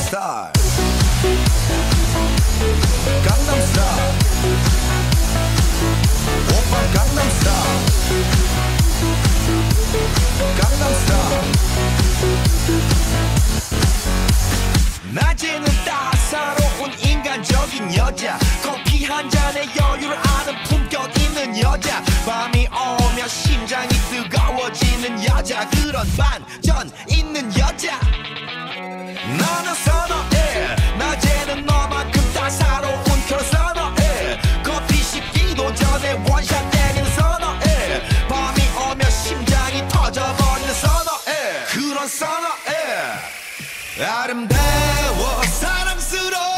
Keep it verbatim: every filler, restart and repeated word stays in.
Style Gangnam Style 오빠 Gangnam Style Gangnam Style 낮에는 따사로운 인간적인 여자 커피 한 잔에 여유를 아는 품격 있는 여자 밤이 오면 심장이 뜨거워지는 여자 그런 반전 있는 여자 나는 선어해 낮에는 너만큼 따사로운 그런 선어해 커피 식기도 전에 원샷 때리는 선어해 밤이 오면 심장이 터져버리는 선어해 그런 선어해 아름다워 사랑스러워